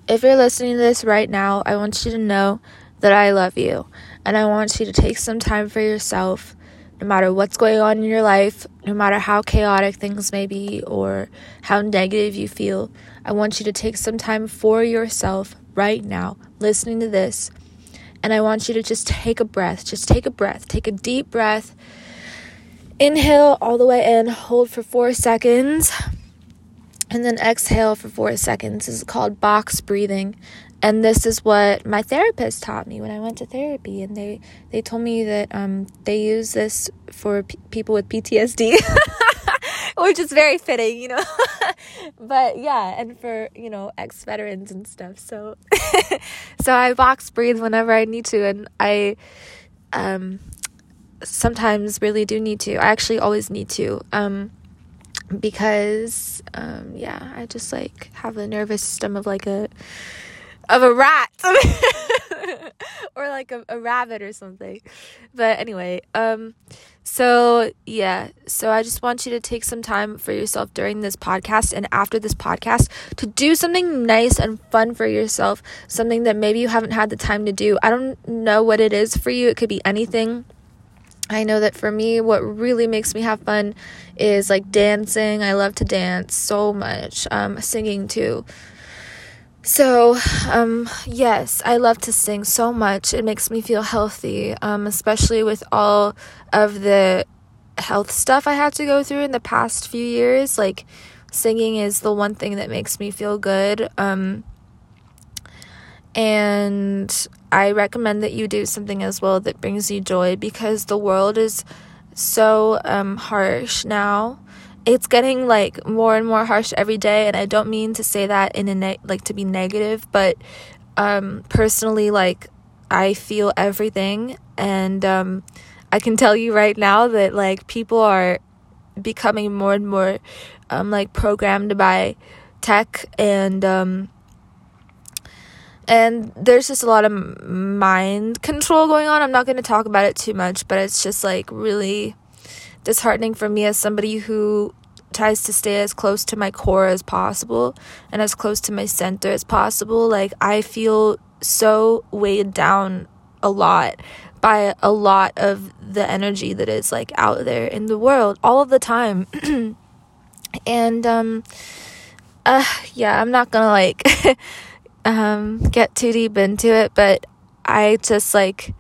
if you're listening to this right now, I want you to know that I love you. And I want you to take some time for yourself, no matter what's going on in your life, no matter how chaotic things may be or how negative you feel. I want you to take some time for yourself right now, listening to this. And I want you to just take a breath. Just take a breath. Take a deep breath. Inhale all the way in. Hold for 4 seconds. And then exhale for 4 seconds. This is called box breathing. And this is what my therapist taught me when I went to therapy. And they told me that they use this for people with PTSD. Which is very fitting, But yeah, and for, ex-veterans and stuff. So so I box breathe whenever I need to. And I sometimes really do need to. I actually always need to. Because I just have a nervous system of a rat or a rabbit or something. But anyway, so I just want you to take some time for yourself during this podcast and after this podcast to do something nice and fun for yourself, something that maybe you haven't had the time to do. I don't know what it is for you. It could be anything. I know that for me, what really makes me have fun is dancing. I love to dance so much. Singing too. So, yes, I love to sing so much. It makes me feel healthy, especially with all of the health stuff I had to go through in the past few years. Singing is the one thing that makes me feel good. And I recommend that you do something as well that brings you joy, because the world is so harsh now. It's getting more and more harsh every day, and I don't mean to say that in a to be negative, but personally, I feel everything, and I can tell you right now that people are becoming more and more programmed by tech, and there's just a lot of mind control going on. I'm not going to talk about it too much, but it's just really disheartening for me as somebody who tries to stay as close to my core as possible and as close to my center as possible. I feel so weighed down a lot by a lot of the energy that is out there in the world all of the time. And I'm not gonna get too deep into it, but I just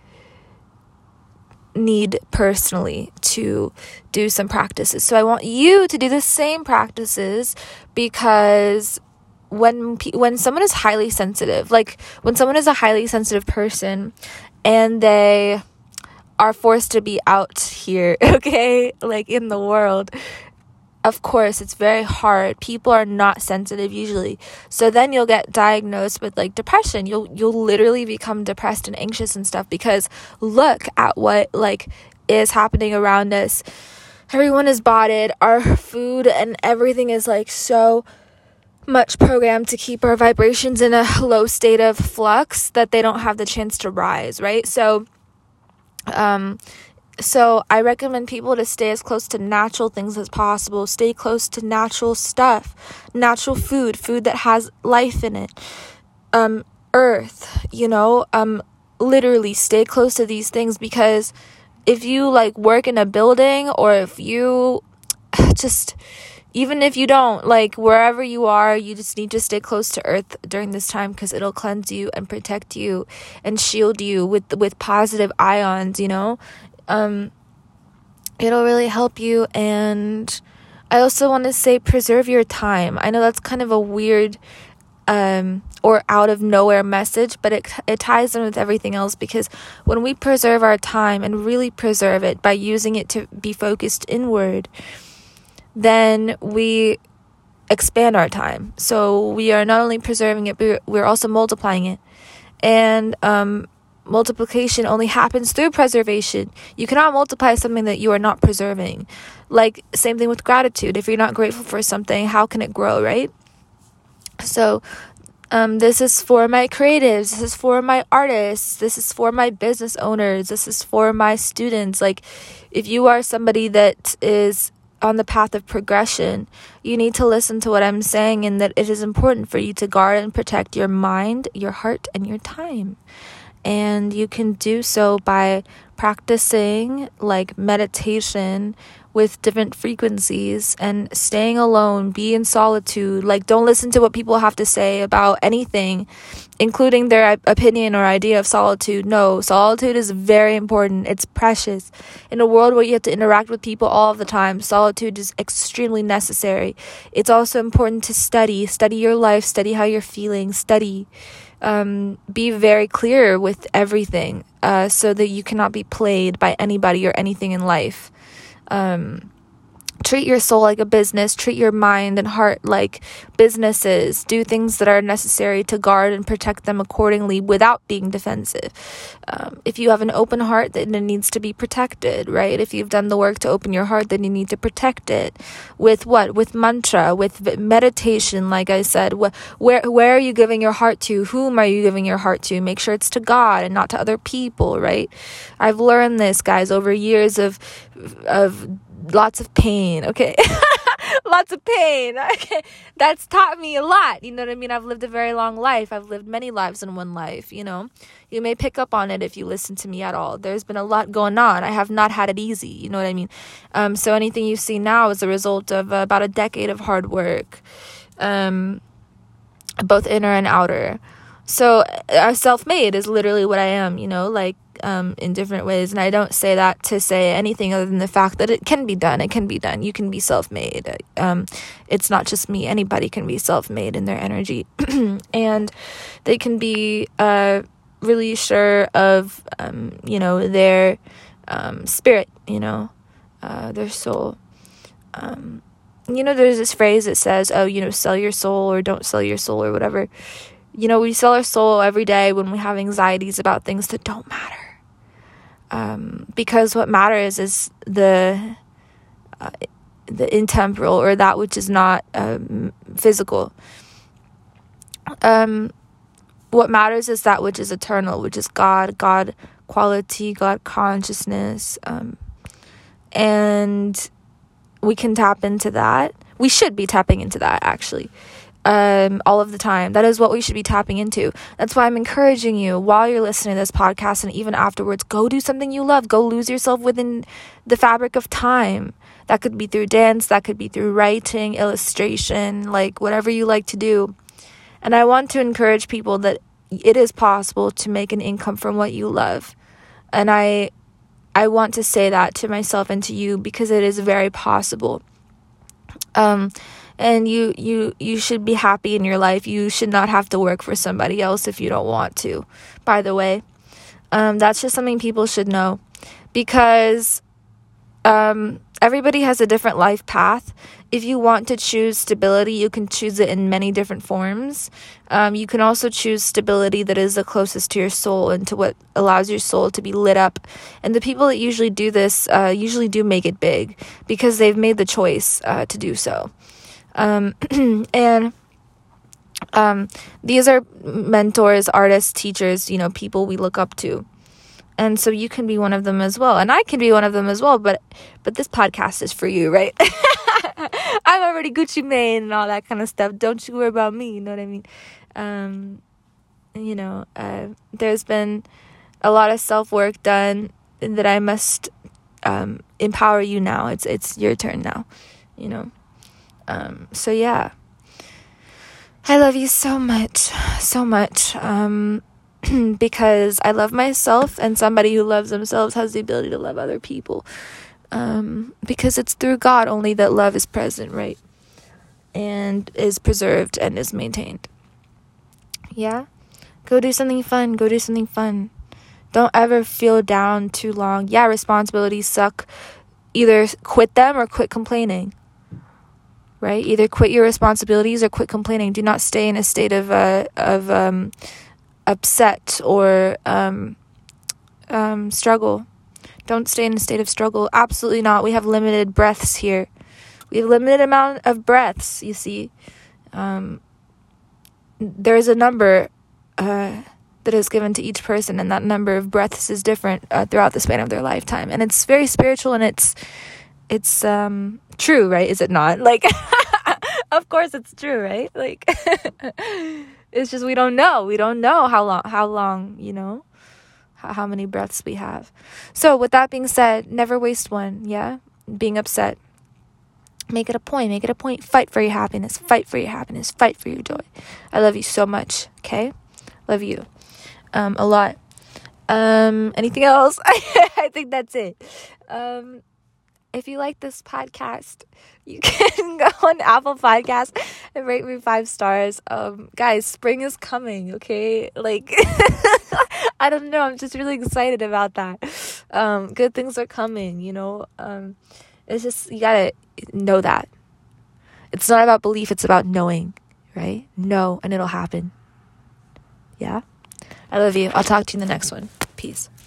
need personally to do some practices. So I want you to do the same practices, because when someone is highly sensitive, when someone is a highly sensitive person and they are forced to be out here, okay, in the world, of course, it's very hard. People are not sensitive usually. So then you'll get diagnosed with depression. You'll literally become depressed and anxious and stuff, because look at what is happening around us. Everyone is botted. Our food and everything is so much programmed to keep our vibrations in a low state of flux that they don't have the chance to rise, right? So I recommend people to stay as close to natural things as possible. Stay close to natural stuff, natural food that has life in it. Earth, literally stay close to these things, because if you work in a building, or if you even if you don't, wherever you are, you just need to stay close to earth during this time, because it'll cleanse you and protect you and shield you with positive ions, it'll really help you. And I also want to say, preserve your time. I know that's kind of a weird or out of nowhere message, but it ties in with everything else, because when we preserve our time and really preserve it by using it to be focused inward, then we expand our time. So we are not only preserving it, but we're also multiplying it. And multiplication only happens through preservation. You cannot multiply something that you are not preserving. Same thing with gratitude. If you're not grateful for something, how can it grow, right? So this is for my creatives. This is for my artists. This is for my business owners. This is for my students. If you are somebody that is on the path of progression, you need to listen to what I'm saying, and that it is important for you to guard and protect your mind, your heart, and your time. And you can do so by practicing like meditation with different frequencies and staying alone, be in solitude. Like, don't listen to what people have to say about anything, including their opinion or idea of solitude. No, solitude is very important. It's precious. In a world where you have to interact with people all of the time, solitude is extremely necessary. It's also important to study your life, study how you're feeling, be very clear with everything, so that you cannot be played by anybody or anything in life. Treat your soul like a business. Treat your mind and heart like businesses. Do things that are necessary to guard and protect them accordingly without being defensive. If you have an open heart, then it needs to be protected, right? If you've done the work to open your heart, then you need to protect it. With what? With mantra, with meditation, like I said. Where are you giving your heart to? Whom are you giving your heart to? Make sure it's to God and not to other people, right? I've learned this, guys, over years of lots of pain, okay? Lots of pain. Okay? That's taught me a lot, you know what I mean? I've lived a very long life. I've lived many lives in one life, you know? You may pick up on it if you listen to me at all. There's been a lot going on. I have not had it easy, you know what I mean? So anything you see now is a result of about a decade of hard work, both inner and outer. So self-made is literally what I am, you know, like, in different ways. And I don't say that to say anything other than the fact that it can be done. It can be done. You can be self-made. It's not just me. Anybody can be self-made in their energy. And they can be really sure of, their spirit, their soul. There's this phrase that says, sell your soul or don't sell your soul or whatever. We sell our soul every day when we have anxieties about things that don't matter. Because what matters is the intemporal, or that which is not physical. What matters is that which is eternal, which is God quality, God consciousness. And we can tap into that. We should be tapping into that, actually. All of the time. That is what we should be tapping into. That's why I'm encouraging you, while you're listening to this podcast and even afterwards, go do something you love. Go lose yourself within the fabric of time. That could be through dance, that could be through writing, illustration, like whatever you like to do. And I want to encourage people that it is possible to make an income from what you love. And I want to say that to myself and to you, because it is very possible. And you should be happy in your life. You should not have to work for somebody else if you don't want to, by the way. That's just something people should know, because everybody has a different life path. If you want to choose stability, you can choose it in many different forms. You can also choose stability that is the closest to your soul and to what allows your soul to be lit up. And the people that usually do this usually do make it big, because they've made the choice to do so. And these are mentors, artists, teachers, people we look up to. And so you can be one of them as well. And I can be one of them as well, but this podcast is for you, right? I'm already Gucci Mane and all that kind of stuff. Don't you worry about me, you know what I mean? There's been a lot of self-work done that I must empower you now. It's your turn now, So yeah, I love you so much, because I love myself, and somebody who loves themselves has the ability to love other people, because it's through God only that love is present, right, and is preserved and is maintained. Yeah, go do something fun. Don't ever feel down too long. Yeah, responsibilities suck. Either quit them or quit complaining. Right? Either quit your responsibilities or quit complaining. Do not stay in a state of upset or struggle. Don't stay in a state of struggle. Absolutely not. We have limited breaths here. We have limited amount of breaths, you see. There's a number that is given to each person, and that number of breaths is different throughout the span of their lifetime. And it's very spiritual, and it's it's true, right? Is it not? Like, of course it's true, right? Like, it's just we don't know how long, you know, how many breaths we have. So with that being said, never waste one. Yeah, being upset, make it a point. Fight for your happiness, fight for your joy. I love you so much. Okay, love you a lot. Anything else? I think that's it. If you like this podcast, you can go on Apple Podcasts and rate me 5 stars. Guys, spring is coming, okay? Like, I don't know. I'm just really excited about that. Good things are coming, you know? It's just, you gotta know that. It's not about belief, it's about knowing, right? Know, and it'll happen. Yeah? I love you. I'll talk to you in the next one. Peace.